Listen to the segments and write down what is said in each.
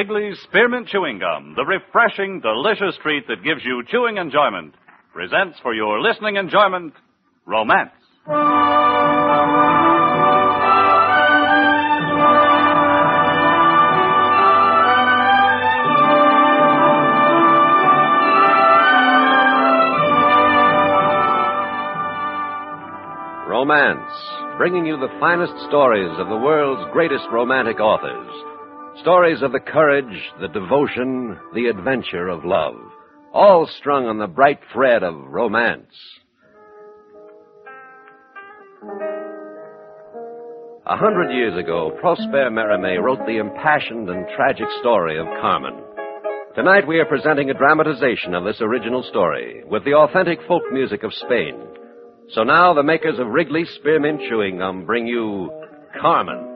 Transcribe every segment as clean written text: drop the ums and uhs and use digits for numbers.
Wrigley's Spearmint Chewing Gum, the refreshing, delicious treat that gives you chewing enjoyment, presents for your listening enjoyment, Romance. Romance, bringing you the finest stories of the world's greatest romantic authors. Stories of the courage, the devotion, the adventure of love, all strung on the bright thread of romance. 100 years ago, Prosper Mérimée wrote the impassioned and tragic story of Carmen. Tonight we are presenting a dramatization of this original story with the authentic folk music of Spain. So now the makers of Wrigley's Spearmint Chewing Gum bring you Carmen.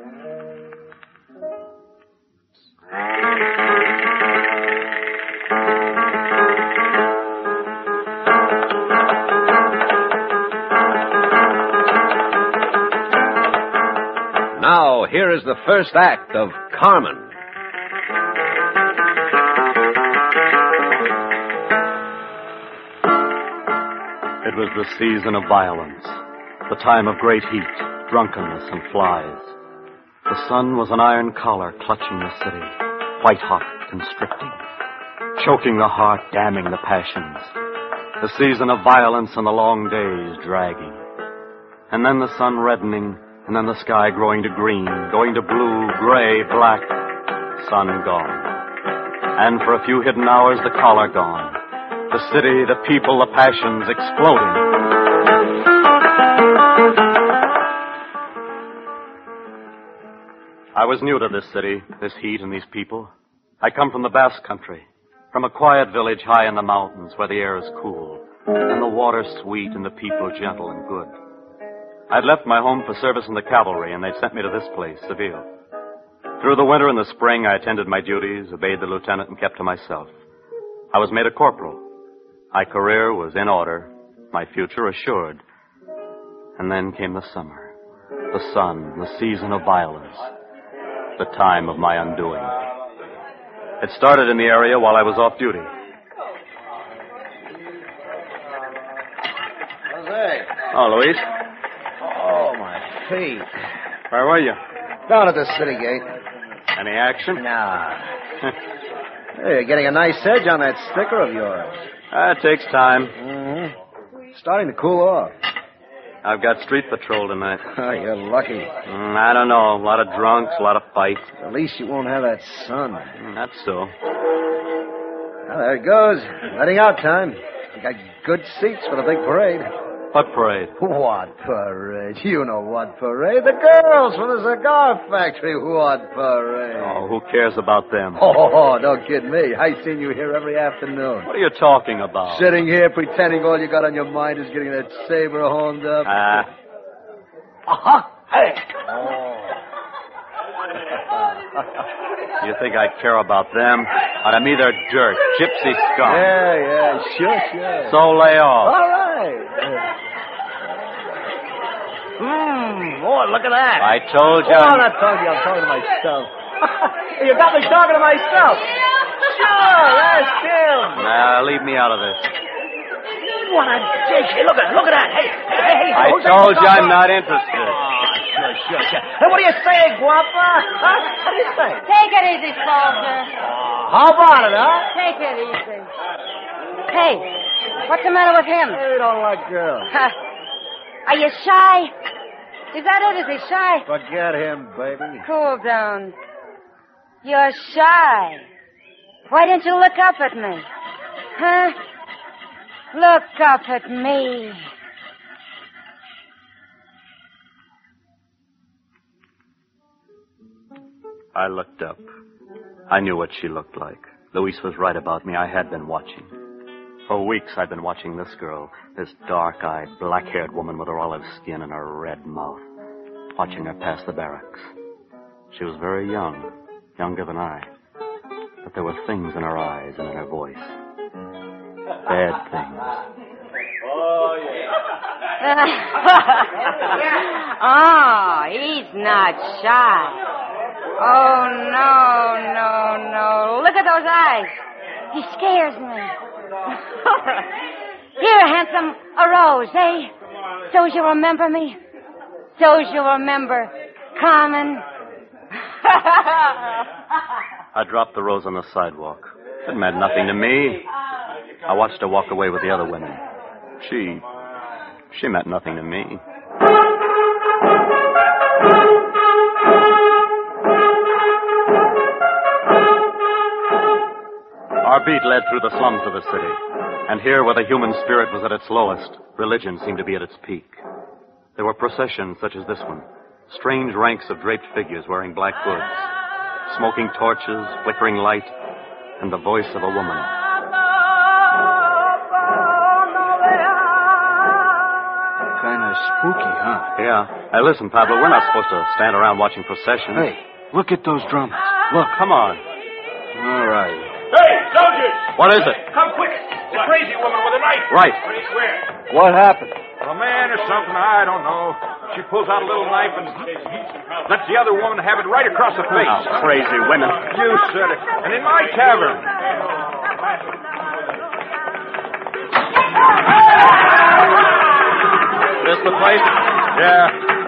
Now, here is the first act of Carmen. It was the season of violence, the time of great heat, drunkenness, and flies. The sun was an iron collar clutching the city, white hot, constricting, choking the heart, damming the passions. The season of violence and the long days dragging. And then the sun reddening, and then the sky growing to green, going to blue, gray, black, sun gone. And for a few hidden hours, the collar gone. The city, the people, the passions exploding. I was new to this city, this heat and these people. I come from the Basque Country, from a quiet village high in the mountains where the air is cool, and the water sweet and the people gentle and good. I'd left my home for service in the cavalry, and they sent me to this place, Seville. Through the winter and the spring, I attended my duties, obeyed the lieutenant, and kept to myself. I was made a corporal. My career was in order, my future assured. And then came the summer, the sun, the season of violence, the time of my undoing. It started in the area while I was off duty. Jose. Oh, Luis. Oh, my feet. Where were you? Down at the city gate. Any action? Nah. Hey, you're getting a nice edge on that sticker of yours. It takes time. Mm-hmm. Starting to cool off. I've got street patrol tonight. Oh, you're lucky. I don't know. A lot of drunks, a lot of fights. At least you won't have that sun. That's so. Well, there it goes. Letting out time. You got good seats for the big parade. What parade? What parade? You know what parade. The girls from the cigar factory. What parade? Oh, who cares about them? Oh, don't kid me. I seen you here every afternoon. What are you talking about? Sitting here pretending all you got on your mind is getting that saber honed up. Uh-huh. Hey. You think I care about them? Out of me, they're dirt. Gypsy scum. Yeah, sure. So lay off. All right. Boy, look at that. I told you. Oh, I'm not talking to you. I'm talking to myself. You got me talking to myself. Sure, that's him. Now, leave me out of this. What a dish. Hey, look at that. Hey. I told you I'm not interested. Sure. Hey, what do you say, Guapa? Huh? What do you say? Take it easy, soldier. How about it, huh? Take it easy. Hey, what's the matter with him? Hey, don't like girls. Are you shy? Is that it? Is he shy? Forget him, baby. Cool down. You're shy. Why don't you look up at me? Huh? Look up at me. I looked up. I knew what she looked like. Luis was right about me. I had been watching. For weeks I'd been watching this girl, this dark-eyed, black-haired woman with her olive skin and her red mouth, watching her pass the barracks. She was very young, younger than I. But there were things in her eyes and in her voice. Bad things. Oh, Oh, he's not shy. Oh, no. those eyes. He scares me. Here, handsome, a rose, eh? So's you remember me? So's you remember Carmen? I dropped the rose on the sidewalk. It meant nothing to me. I watched her walk away with the other women. She meant nothing to me. Our beat led through the slums of the city. And here, where the human spirit was at its lowest, religion seemed to be at its peak. There were processions such as this one. Strange ranks of draped figures wearing black hoods. Smoking torches, flickering light, and the voice of a woman. Kind of spooky, huh? Yeah. Hey, listen, Pablo, we're not supposed to stand around watching processions. Hey, look at those drums. Look. Come on. All right. Hey, soldiers! What is it? Come quick. The crazy woman with a knife. Right. Where? What happened? A man or something, I don't know. She pulls out a little knife and lets the other woman have it right across the face. Oh, crazy women. You said it. And in my tavern. This the place? Yeah.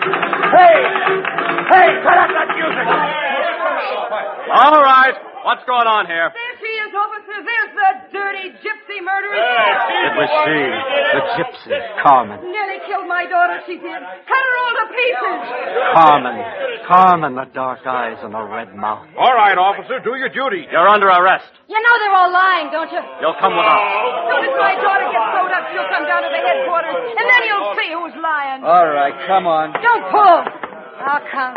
Hey, cut up that music. All right. What's going on here? There she is, officer. There's the dirty gypsy murderess. It was she, the gypsy, Carmen. Nearly killed my daughter, she did. Cut her all to pieces. Carmen, the dark eyes and the red mouth. All right, officer, do your duty. You're under arrest. You know they're all lying, don't you? You'll come with us. As soon as my daughter gets sewed up, she'll come down to the headquarters, and then you'll see who's lying. All right, come on. Don't pull. I'll come.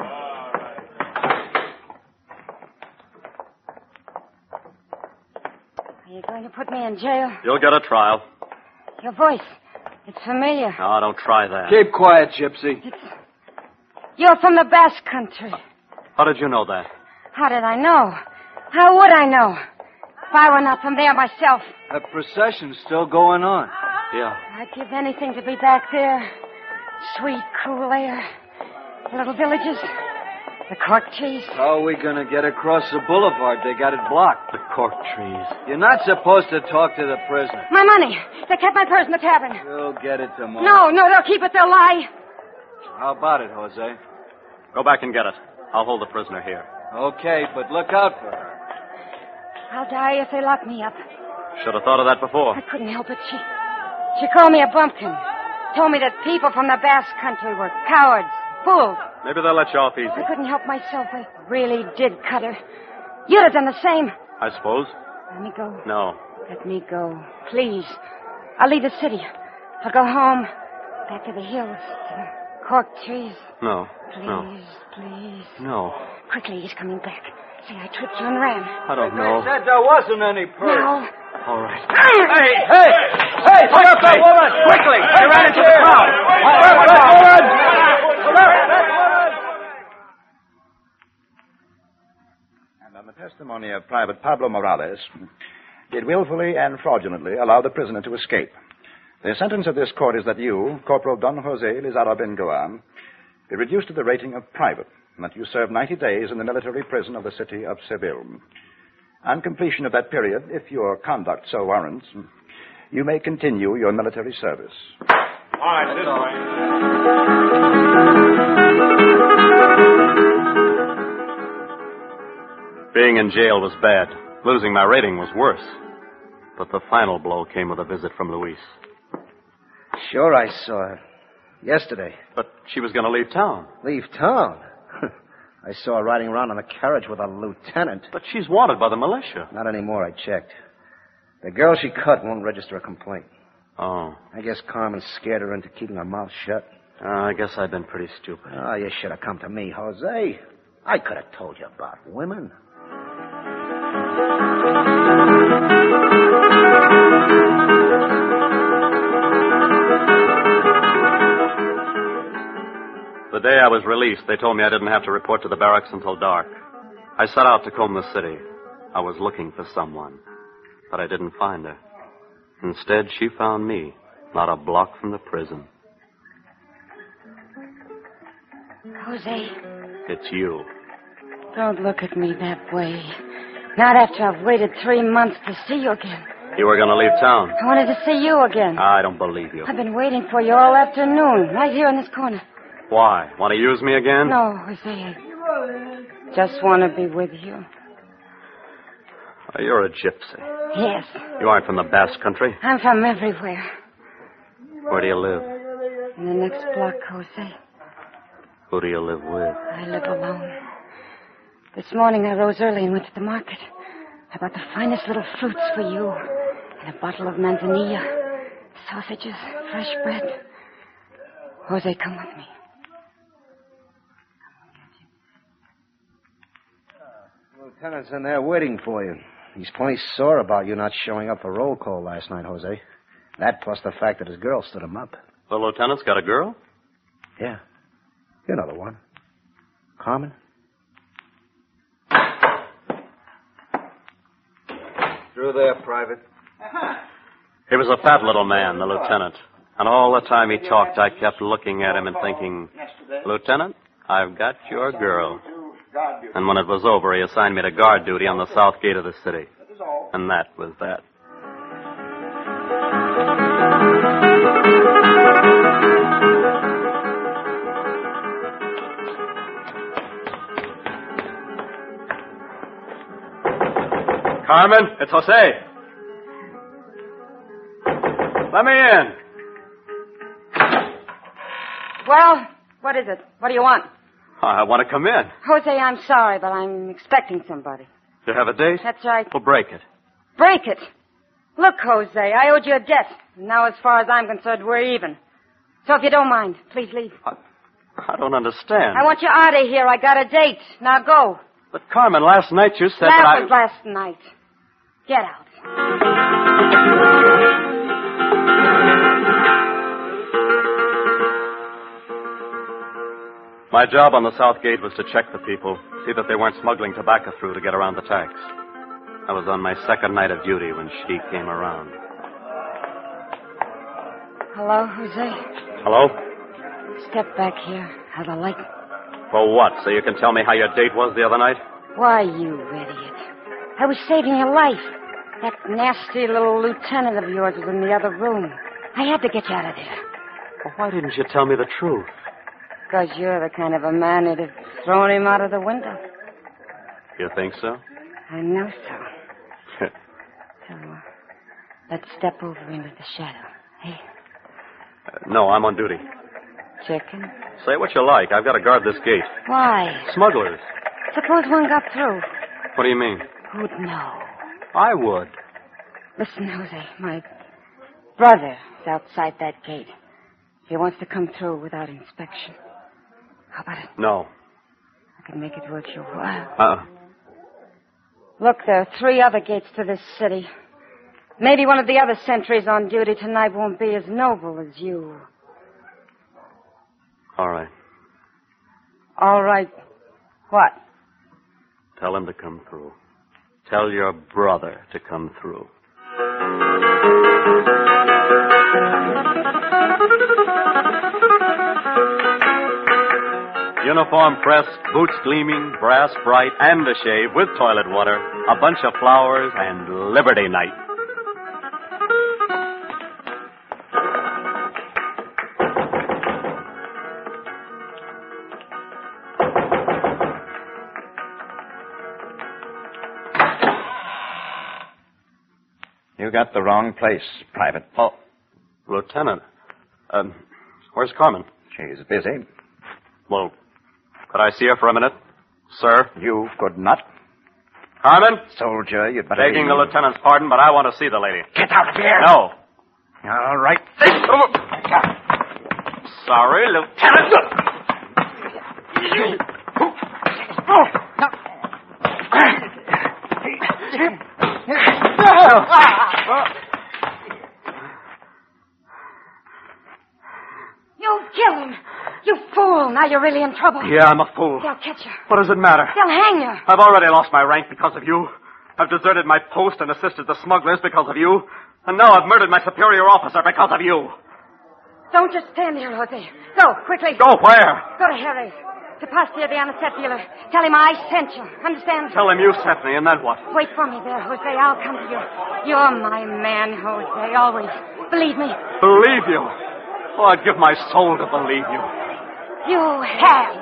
Are you going to put me in jail? You'll get a trial. Your voice. It's familiar. No, don't try that. Keep quiet, Gypsy. You're from the Basque Country. How did you know that? How did I know? How would I know? If I were not from there myself. The procession's still going on. Yeah. I'd give anything to be back there. Sweet, cool air. Little villages. The cork trees. How are we going to get across the boulevard? They got it blocked. The cork trees. You're not supposed to talk to the prisoner. My money. They kept my purse in the tavern. You'll get it tomorrow. No, they'll keep it. They'll lie. How about it, Jose? Go back and get it. I'll hold the prisoner here. Okay, but look out for her. I'll die if they lock me up. Should have thought of that before. I couldn't help it. She called me a bumpkin. Told me that people from the Basque Country were cowards, fools. Maybe they'll let you off easy. I couldn't help myself. I really did cut her. You'd have done the same. I suppose. Let me go. No. Let me go. Please. I'll leave the city. I'll go home. Back to the hills. To the cork trees. No. Please, No. please. No. Quickly, he's coming back. Say I tripped you and ran. I don't know. They said there wasn't any purse. Now. All right. Hey, pick up that woman! Quickly! She ran into the crowd. And on the testimony of Private Pablo Morales, did willfully and fraudulently allow the prisoner to escape. The sentence of this court is that you, Corporal Don Jose Lizarra Bengoa, be reduced to the rating of private, and that you serve 90 days in the military prison of the city of Seville. On completion of that period, if your conduct so warrants, you may continue your military service. All right, this way. Being in jail was bad. Losing my rating was worse. But the final blow came with a visit from Louise. Sure, I saw her. Yesterday. But she was going to leave town. Leave town? I saw her riding around in a carriage with a lieutenant. But she's wanted by the militia. Not anymore, I checked. The girl she cut won't register a complaint. Oh. I guess Carmen scared her into keeping her mouth shut. I guess I've been pretty stupid. Oh, you should have come to me, Jose. I could have told you about women. The day I was released, they told me I didn't have to report to the barracks until dark. I set out to comb the city. I was looking for someone, but I didn't find her. Instead, she found me, not a block from the prison. Jose, It's you. don't look at me that way. Not after I've waited 3 months to see you again. You were going to leave town. I wanted to see you again. I don't believe you. I've been waiting for you all afternoon, right here in this corner. Why? Want to use me again? No, Jose. Just want to be with you. Oh, you're a gypsy. Yes. You aren't from the Basque country. I'm from everywhere. Where do you live? In the next block, Jose. Who do you live with? I live alone. This morning I rose early and went to the market. I bought the finest little fruits for you. And a bottle of manzanilla. Sausages, fresh bread. Jose, come with me. Lieutenant's in there waiting for you. He's plenty sore about you not showing up for roll call last night, Jose. That plus the fact that his girl stood him up. The lieutenant's got a girl? Yeah. You know the one. Carmen? Through there, Private. He was a fat little man, the lieutenant. And all the time he talked, I kept looking at him and thinking, Lieutenant, I've got your girl. And when it was over, he assigned me to guard duty on the south gate of the city. And that was that. Carmen, it's Jose. Let me in. Well, what is it? What do you want? I want to come in. Jose, I'm sorry, but I'm expecting somebody. You have a date? That's right. Well, break it. Break it. Look, Jose, I owed you a debt. Now, as far as I'm concerned, we're even. So if you don't mind, please leave. I don't understand. I want you out of here. I got a date. Now go. But, Carmen, last night you said that was last night. Get out. My job on the south gate was to check the people, see that they weren't smuggling tobacco through to get around the tax. I was on my second night of duty when she came around. Hello, Jose? Hello? Step back here. Out of the light. For what? So you can tell me how your date was the other night? Why, you idiot. I was saving your life. That nasty little lieutenant of yours was in the other room. I had to get you out of there. Well, why didn't you tell me the truth? Because you're the kind of a man who'd have thrown him out of the window. You think so? I know so. So, let's step over into the shadow. Hey? No, I'm on duty. Chicken? Say what you like. I've got to guard this gate. Why? Smugglers. Suppose one got through. What do you mean? Who'd know? I would. Listen, Jose, my brother is outside that gate. He wants to come through without inspection. How about it? No. I can make it worth your while. Look, there are 3 other gates to this city. Maybe one of the other sentries on duty tonight won't be as noble as you. All right. All right. What? Tell him to come through. Tell your brother to come through. Uniform pressed, boots gleaming, brass bright, and a shave with toilet water, a bunch of flowers, and Liberty Night. You got the wrong place, Private. Oh, Lieutenant. Where's Carmen? She's busy. Well, could I see her for a minute? Sir? You could not. Carmen? Soldier, you'd better Begging the lieutenant's pardon, but I want to see the lady. Get out of here! No. All right. Sorry, Lieutenant. You killed him. You fool. Now you're really in trouble. Yeah, I'm a fool. They'll catch you. What does it matter? They'll hang you. I've already lost my rank because of you. I've deserted my post and assisted the smugglers because of you. And now I've murdered my superior officer because of you. Don't just stand here, Jose. Go, quickly. Go where? Go to Harry's. To Pastia, the anisette dealer. Tell him I sent you. Understand? Tell him you sent me, and then what? Wait for me there, Jose. I'll come to you. You're my man, Jose. Always. Believe me. Believe you? Oh, I'd give my soul to believe you. You have.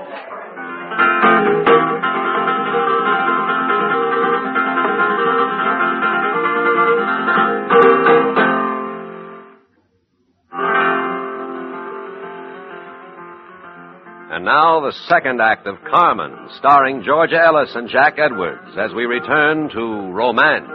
And now the second act of Carmen, starring Georgia Ellis and Jack Edwards, as we return to romance.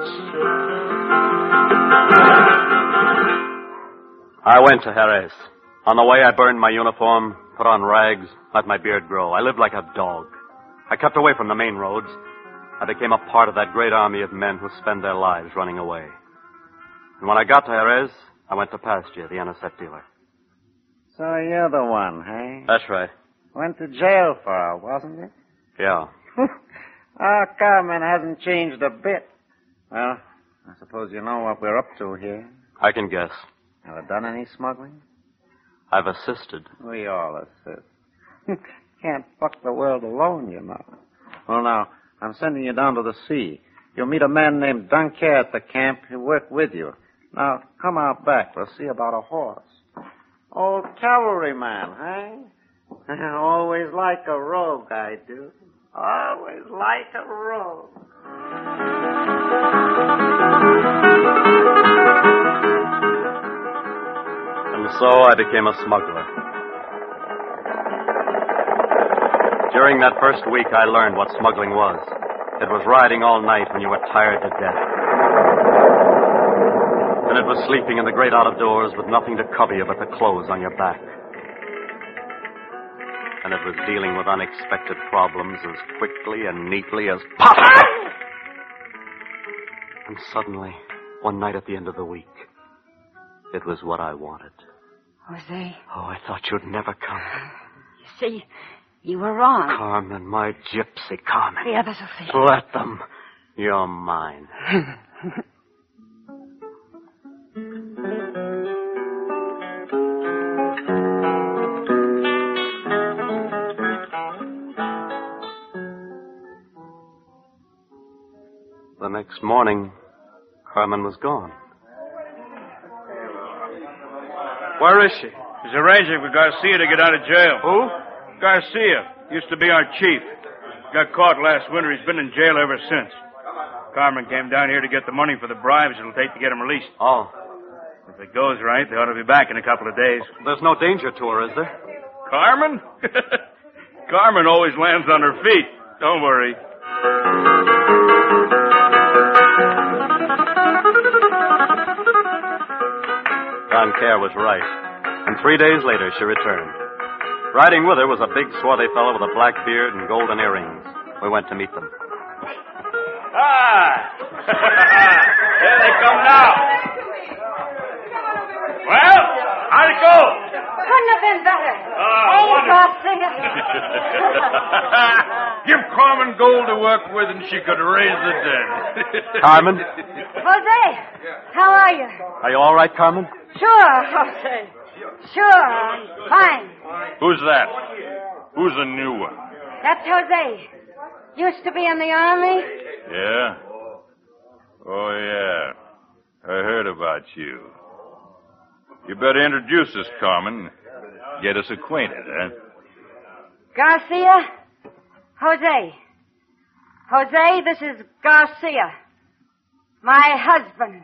I went to Jerez. On the way, I burned my uniform, put on rags, let my beard grow. I lived like a dog. I kept away from the main roads. I became a part of that great army of men who spend their lives running away. And when I got to Jerez, I went to Pastia, the anisette dealer. So you're the one, hey? That's right. Went to jail for her, wasn't it? Yeah. Our Carmen hasn't changed a bit. Well, I suppose you know what we're up to here. I can guess. Ever done any smuggling? I've assisted. We all assist. Can't fuck the world alone, you know. Well, now, I'm sending you down to the sea. You'll meet a man named Dunker at the camp. He'll work with you. Now, come out back. We'll see about a horse. Old cavalryman, eh? Always like a rogue, I do. Always like a rogue. And so I became a smuggler. During that first week, I learned what smuggling was. It was riding all night when you were tired to death. And it was sleeping in the great out-of-doors with nothing to cover you but the clothes on your back. And it was dealing with unexpected problems as quickly and neatly as possible. And suddenly, one night at the end of the week, it was what I wanted. Jose. Oh, I thought you'd never come. You see, you were wrong. Carmen, my gypsy Carmen. The others will see. Let them. You're mine. The next morning, Carmen was gone. Where is she? She's arranging for Garcia to get out of jail. Who? Garcia. Used to be our chief. Got caught last winter. He's been in jail ever since. Carmen came down here to get the money for the bribes it'll take to get him released. Oh. If it goes right, they ought to be back in a couple of days. There's no danger to her, is there? Carmen? Carmen always lands on her feet. Don't worry. Don Kerr was right. And 3 days later, she returned. Riding with her was a big, swarthy fellow with a black beard and golden earrings. We went to meet them. Ah! Here they come now. Well, how'd it go? Couldn't have been better. Garcia. Give Carmen gold to work with and she could raise the dead. Carmen? Jose, how are you? Are you all right, Carmen? Sure, Jose. Sure, I'm fine. Who's that? Who's the new one? That's Jose. Used to be in the army. Yeah? Oh, yeah. I heard about you. You better introduce us, Carmen. Get us acquainted, huh? Garcia? Jose. Jose, this is Garcia. My husband.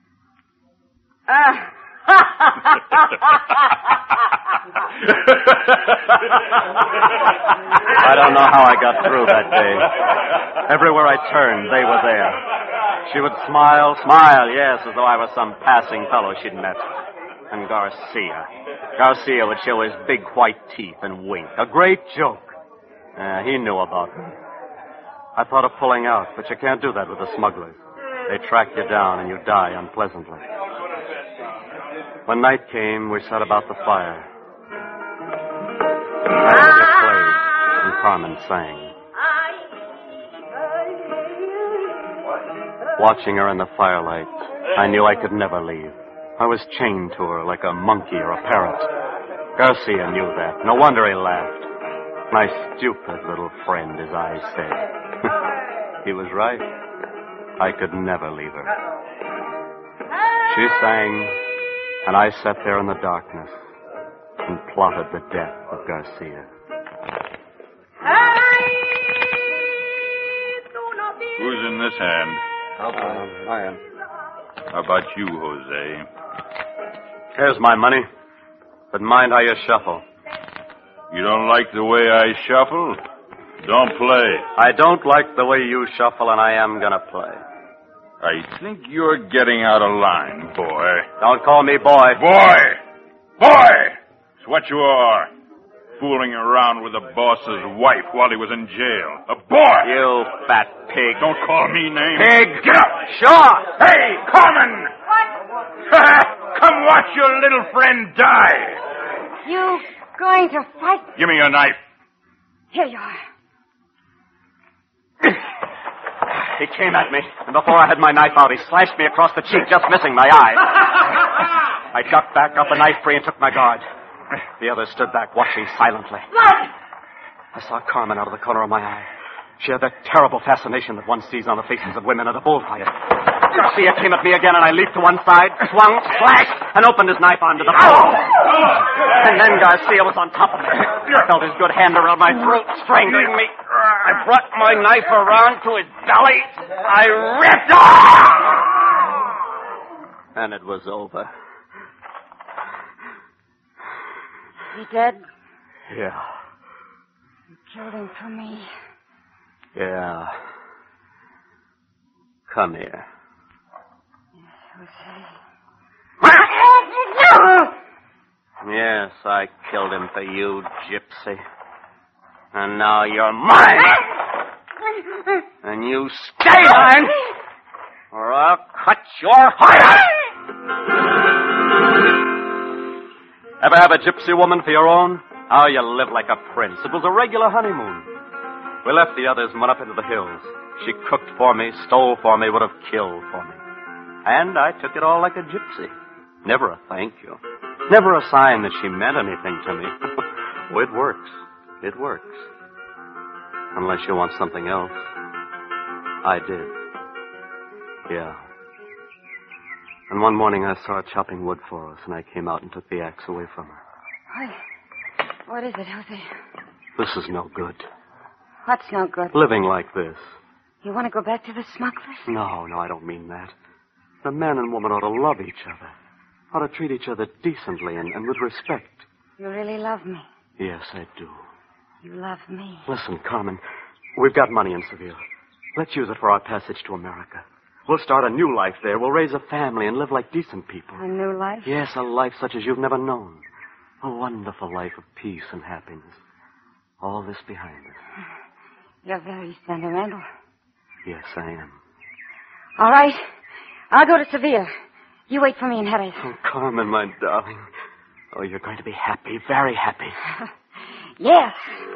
I don't know how I got through that day. Everywhere I turned, they were there. She would smile, yes, as though I was some passing fellow she'd met. And Garcia would show his big white teeth and wink. A great joke. He knew about me. I thought of pulling out, but you can't do that with the smugglers. They track you down and you die unpleasantly. When night came, we sat about the fire. Pastia played, and Carmen sang. Watching her in the firelight, I knew I could never leave. I was chained to her like a monkey or a parrot. Garcia knew that. No wonder he laughed. My stupid little friend, as I said. He was right. I could never leave her. She sang, and I sat there in the darkness and plotted the death of Garcia. Who's in this hand? I am. How about you, Jose? Here's my money. But mind how you shuffle. You don't like the way I shuffle? Don't play. I don't like the way you shuffle, and I am gonna play. I think you're getting out of line, boy. Don't call me boy. Boy! Boy! It's what you are. Fooling around with the boss's wife while he was in jail. A boy! You fat pig. Don't call me names. Pig! Get up! Sure! Hey, Carmen! Come watch your little friend die. You going to fight? Give me your knife. Here you are. He came at me, and before I had my knife out, he slashed me across the cheek, just missing my eye. I ducked back, got the knife free, and took my guard. The others stood back, watching silently. I saw Carmen out of the corner of my eye. She had that terrible fascination that one sees on the faces of women at a bullfight. Garcia came at me again, and I leaped to one side, swung, slashed, and opened his knife onto the floor. And then Garcia was on top of me. I felt his good hand around my throat, strangling me. I brought my knife around to his belly. I ripped off! And it was over. He dead? Yeah. You killed him for me. Yeah. Come here. Yes, I killed him for you, gypsy. And now you're mine. And you stay mine, or I'll cut your heart out. Ever have a gypsy woman for your own? Oh, you live like a prince. It was a regular honeymoon. We left the others and went up into the hills. She cooked for me, stole for me, would have killed for me. And I took it all like a gypsy. Never a thank you. Never a sign that she meant anything to me. Oh, it works. It works. Unless you want something else. I did. Yeah. And one morning I saw her chopping wood for us, and I came out and took the axe away from her. What is it, Jose? This is no good. What's no good? Living like this. You want to go back to the smugglers? No, I don't mean that. The man and woman ought to love each other. Ought to treat each other decently and with respect. You really love me. Yes, I do. You love me. Listen, Carmen, we've got money in Seville. Let's use it for our passage to America. We'll start a new life there. We'll raise a family and live like decent people. A new life? Yes, a life such as you've never known. A wonderful life of peace and happiness. All this behind us. You're very sentimental. Yes, I am. All right. I'll go to Seville. You wait for me in Jerez. Oh, Carmen, my darling. Oh, you're going to be happy, very happy. Yes.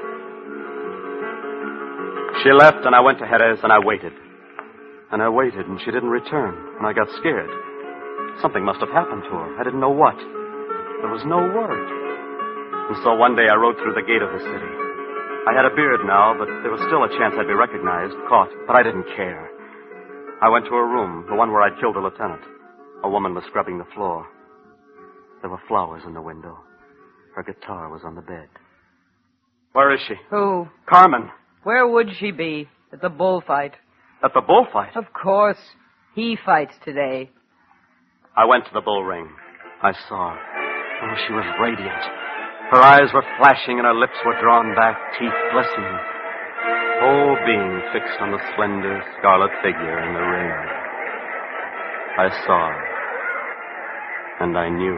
She left, and I went to Jerez, and I waited. And I waited, and she didn't return, and I got scared. Something must have happened to her. I didn't know what. There was no word. And so one day I rode through the gate of the city. I had a beard now, but there was still a chance I'd be recognized, caught, but I didn't care. I went to her room, the one where I'd killed the lieutenant. A woman was scrubbing the floor. There were flowers in the window. Her guitar was on the bed. Where is she? Who? Carmen. Where would she be? At the bullfight. At the bullfight? Of course. He fights today. I went to the bull ring. I saw her. Oh, she was radiant. Her eyes were flashing and her lips were drawn back, teeth glistening. Whole being fixed on the slender scarlet figure in the ring. I saw her. And I knew.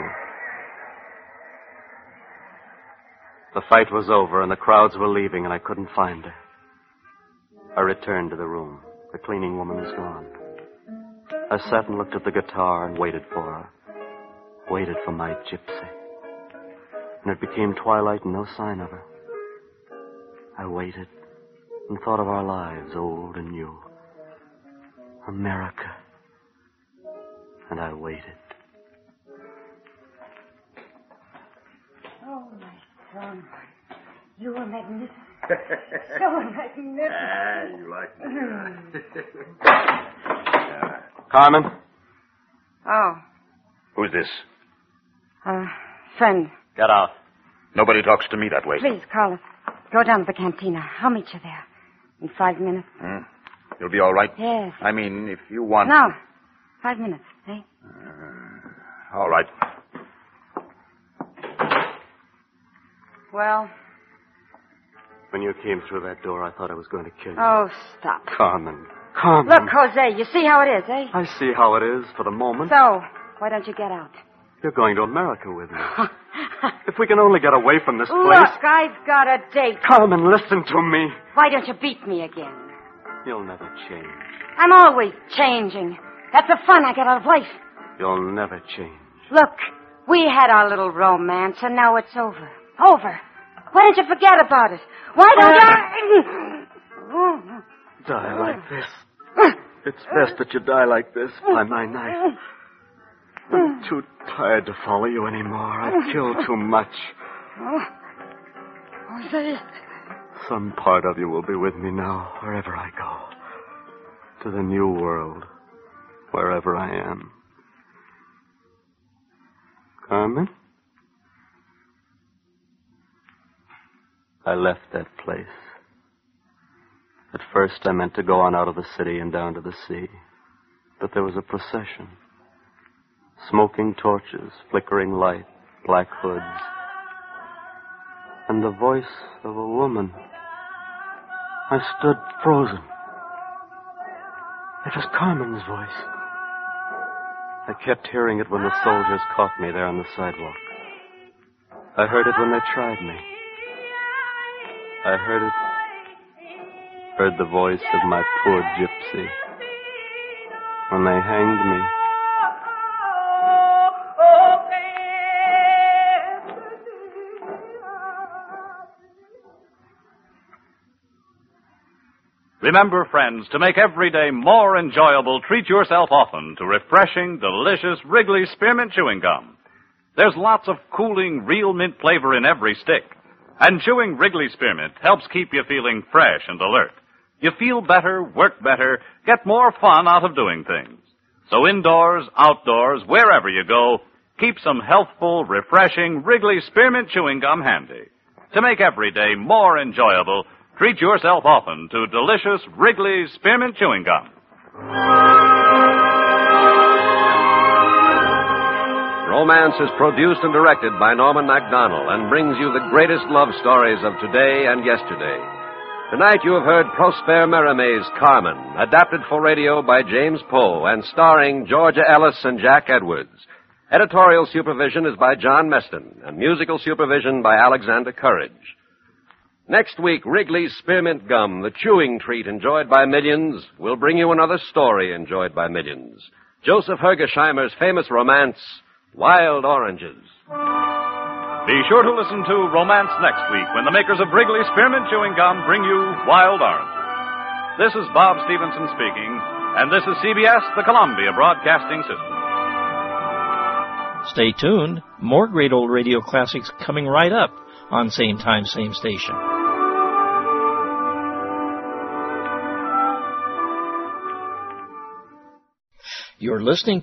The fight was over and the crowds were leaving and I couldn't find her. I returned to the room. The cleaning woman was gone. I sat and looked at the guitar and waited for her. Waited for my gypsy. And it became twilight and no sign of her. I waited and thought of our lives, old and new. America. And I waited. Oh, my son. You were magnificent. So magnificent. You like Carmen? Oh, Who's this? friend. Get out. Nobody talks to me that way. Please, Carlos, go down to the cantina. I'll meet you there in 5 minutes. You'll be all right? Yes. I mean, if you want... No, 5 minutes, eh? All right. Well? When you came through that door, I thought I was going to kill you. Oh, stop. Carmen. Look, Jose, you see how it is, eh? I see how it is for the moment. So, why don't you get out? You're going to America with me. If we can only get away from this place... Look, I've got a date. Carmen, listen to me. Why don't you beat me again? You'll never change. I'm always changing. That's the fun I get out of life. You'll never change. Look, we had our little romance, and now it's over. Over. Why don't you forget about it? Why don't you... Die like this. It's best that you die like this, by my knife. I'm too tired to follow you anymore. I've killed too much. Jose. Some part of you will be with me now, wherever I go. To the new world, wherever I am. Carmen? I left that place. At first, I meant to go on out of the city and down to the sea. But there was a procession. Smoking torches, flickering light, black hoods. And the voice of a woman. I stood frozen. It was Carmen's voice. I kept hearing it when the soldiers caught me there on the sidewalk. I heard it when they tried me. I heard the voice of my poor gypsy when they hanged me. Remember, friends, to make every day more enjoyable, treat yourself often to refreshing, delicious Wrigley Spearmint Chewing Gum. There's lots of cooling, real mint flavor in every stick. And chewing Wrigley Spearmint helps keep you feeling fresh and alert. You feel better, work better, get more fun out of doing things. So indoors, outdoors, wherever you go, keep some healthful, refreshing Wrigley Spearmint Chewing Gum handy. To make every day more enjoyable, treat yourself often to delicious Wrigley Spearmint Chewing Gum. Romance is produced and directed by Norman MacDonald and brings you the greatest love stories of today and yesterday. Tonight you have heard Prosper Mérimée Carmen, adapted for radio by James Poe and starring Georgia Ellis and Jack Edwards. Editorial supervision is by John Meston and musical supervision by Alexander Courage. Next week, Wrigley's Spearmint Gum, the chewing treat enjoyed by millions, will bring you another story enjoyed by millions. Joseph Hergesheimer's famous romance, Wild Oranges. Be sure to listen to Romance next week when the makers of Wrigley Spearmint Chewing Gum bring you Wild Oranges. This is Bob Stevenson speaking, and this is CBS, the Columbia Broadcasting System. Stay tuned. More great old radio classics coming right up on same time, same station. You're listening